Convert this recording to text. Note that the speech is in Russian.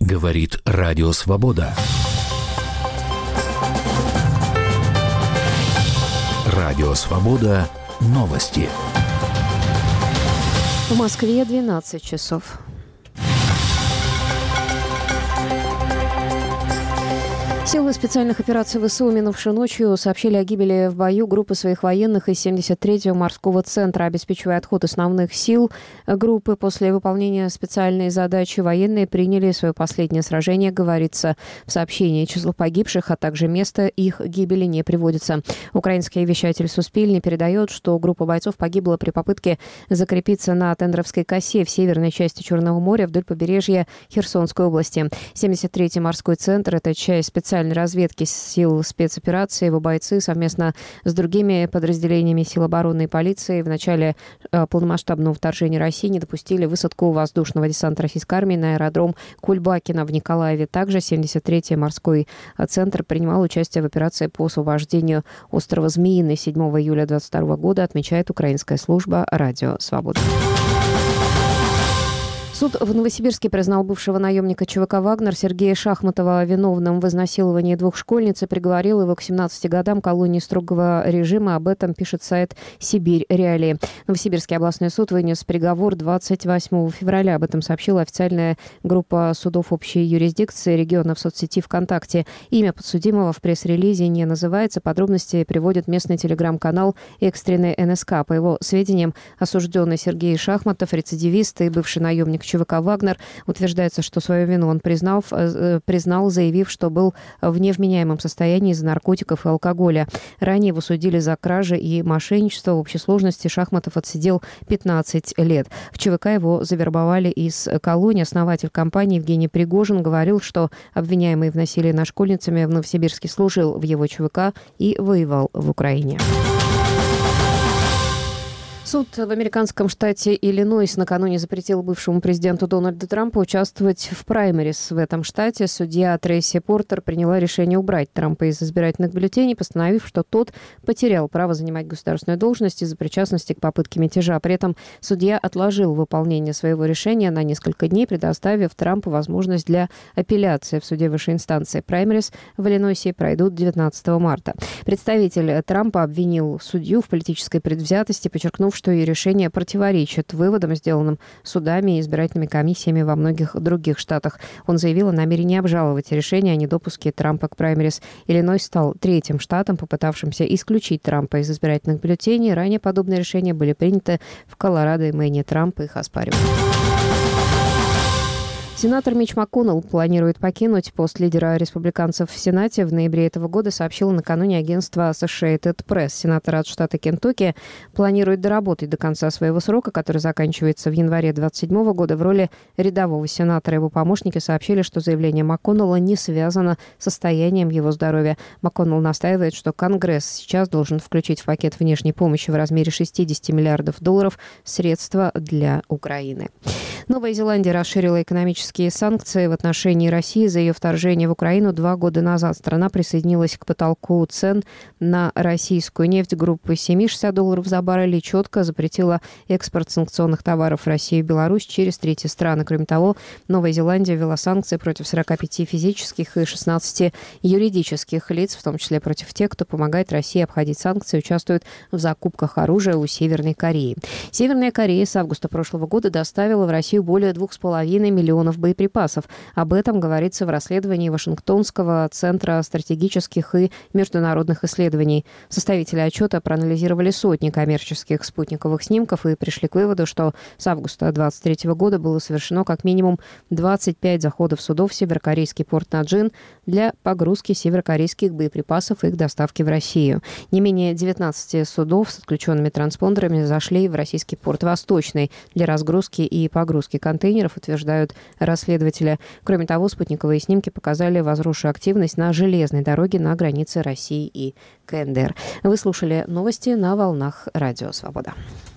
Говорит Радио Свобода. Радио Свобода. Новости. В Москве 12 часов. Силы специальных операций ВСУ минувшей ночью сообщили о гибели в бою группы своих военных из 73-го морского центра. Обеспечивая отход основных сил группы после выполнения специальной задачи, военные приняли свое последнее сражение, говорится в сообщении. Число погибших, а также место их гибели не приводится. Украинский вещатель Суспильный передает, что группа бойцов погибла при попытке закрепиться на Тендровской косе в северной части Черного моря вдоль побережья Херсонской области. 73-й морской центр – это часть специальной разведки сил спецоперации. Его бойцы совместно с другими подразделениями сил обороны и полиции в начале полномасштабного вторжения России не допустили высадку воздушного десанта российской армии на аэродром Кульбакино в Николаеве. Также 73-й морской центр принимал участие в операции по освобождению острова Змеиный 7 июля 2022 года, отмечает украинская служба «Радио Свобода». Суд в Новосибирске признал бывшего наемника ЧВК «Вагнер» Сергея Шахматова виновным в изнасиловании двух школьниц и приговорил его к 17 годам колонии строгого режима. Об этом пишет сайт «Сибирь Реалии». Новосибирский областной суд вынес приговор 28 февраля. Об этом сообщила официальная группа судов общей юрисдикции региона в соцсети ВКонтакте. Имя подсудимого в пресс-релизе не называется. Подробности приводит местный телеграм-канал «Экстренный НСК». По его сведениям, осужденный Сергей Шахматов, рецидивист и бывший наемник ЧВК «Вагнер», утверждается, что свою вину он признал, заявив, что был в невменяемом состоянии из-за наркотиков и алкоголя. Ранее его судили за кражи и мошенничество. В общей сложности Шахматов отсидел 15 лет. В ЧВК его завербовали из колонии. Основатель компании Евгений Пригожин говорил, что обвиняемый в насилии над школьницами в Новосибирске служил в его ЧВК и воевал в Украине. Суд в американском штате Иллинойс накануне запретил бывшему президенту Дональду Трампу участвовать в праймерис в этом штате. Судья Трейси Портер приняла решение убрать Трампа из избирательных бюллетеней, постановив, что тот потерял право занимать государственную должность из-за причастности к попытке мятежа. При этом судья отложил выполнение своего решения на несколько дней, предоставив Трампу возможность для апелляции в суде высшей инстанции. Праймерис в Иллинойсе пройдут 19 марта. Представитель Трампа обвинил судью в политической предвзятости, подчеркнув, что ее решение противоречит выводам, сделанным судами и избирательными комиссиями во многих других штатах. Он заявил о намерении обжаловать решение о недопуске Трампа к праймерис. Иллинойс стал третьим штатом, попытавшимся исключить Трампа из избирательных бюллетеней. Ранее подобные решения были приняты в Колорадо и Мэйне. Трамп их оспаривает. Сенатор Митч МакКоннелл планирует покинуть пост лидера республиканцев в Сенате. В ноябре этого года сообщило накануне агентство Associated Press. Сенатор от штата Кентукки планирует доработать до конца своего срока, который заканчивается в январе 2027 года, в роли рядового сенатора. Его помощники сообщили, что заявление МакКоннелла не связано с состоянием его здоровья. МакКоннелл настаивает, что Конгресс сейчас должен включить в пакет внешней помощи в размере $60 миллиардов средства для Украины. Новая Зеландия расширила экономические санкции в отношении России за ее вторжение в Украину 2 года назад. Страна присоединилась к потолку цен на российскую нефть группы $60 за баррель и четко запретила экспорт санкционных товаров в Россию и Беларусь через третьи страны. Кроме того, Новая Зеландия ввела санкции против 45 физических и 16 юридических лиц, в том числе против тех, кто помогает России обходить санкции и участвует в закупках оружия у Северной Кореи. Северная Корея с августа прошлого года доставила в Россию более 2,5 миллионов боеприпасов. Об этом говорится в расследовании Вашингтонского центра стратегических и международных исследований. Составители отчета проанализировали сотни коммерческих спутниковых снимков и пришли к выводу, что с августа 2023 года было совершено как минимум 25 заходов судов в северокорейский порт Наджин для погрузки северокорейских боеприпасов и их доставки в Россию. Не менее 19 судов с отключенными транспондерами зашли в российский порт Восточный для разгрузки и погрузки контейнеров, утверждают расследователи. Кроме того, спутниковые снимки показали возросшую активность на железной дороге на границе России и КНДР. Вы слушали новости на волнах Радио Свобода.